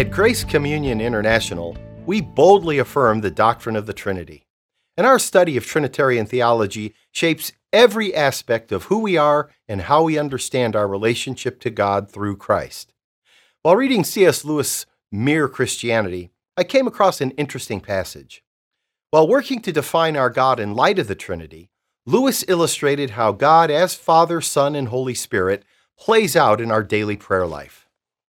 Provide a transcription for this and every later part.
At Grace Communion International, we boldly affirm the doctrine of the Trinity. And our study of Trinitarian theology shapes every aspect of who we are and how we understand our relationship to God through Christ. While reading C.S. Lewis' Mere Christianity, I came across an interesting passage. While working to define our God in light of the Trinity, Lewis illustrated how God as Father, Son, and Holy Spirit plays out in our daily prayer life.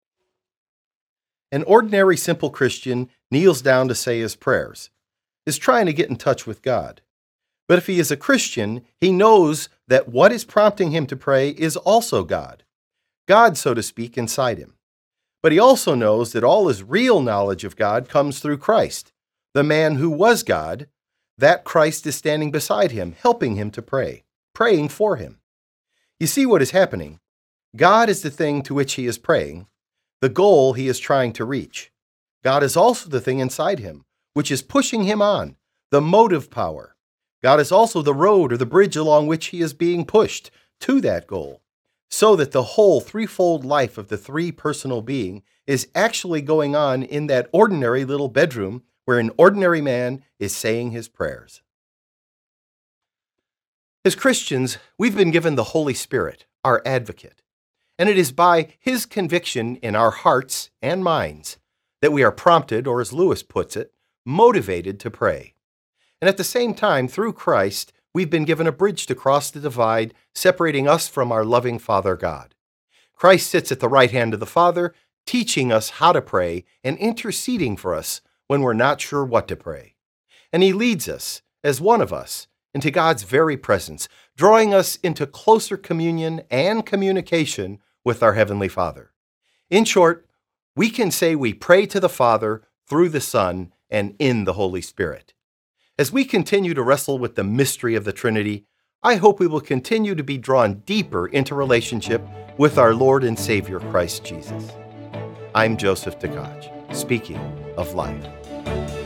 An ordinary simple Christian kneels down to say his prayers, is trying to get in touch with God. But if he is a Christian, he knows that what is prompting him to pray is also God. God, so to speak, inside him. But he also knows that all his real knowledge of God comes through Christ, the man who was God. That Christ is standing beside him, helping him to pray, praying for him. You see what is happening? God is the thing to which he is praying, the goal he is trying to reach. God is also the thing inside him, which is pushing him on, the motive power. God is also the road or the bridge along which he is being pushed to that goal, so that the whole threefold life of the three-personal being is actually going on in that ordinary little bedroom where an ordinary man is saying his prayers. As Christians, we've been given the Holy Spirit, our advocate, and it is by his conviction in our hearts and minds that we are prompted, or as Lewis puts it, motivated to pray. And at the same time, through Christ, we've been given a bridge to cross the divide separating us from our loving Father God. Christ sits at the right hand of the Father, teaching us how to pray and interceding for us when we're not sure what to pray. And he leads us, as one of us, into God's very presence, drawing us into closer communion and communication with our Heavenly Father. In short, we can say we pray to the Father through the Son and in the Holy Spirit. As we continue to wrestle with the mystery of the Trinity, I hope we will continue to be drawn deeper into relationship with our Lord and Savior Christ Jesus. I'm Joseph Tkach, speaking of life.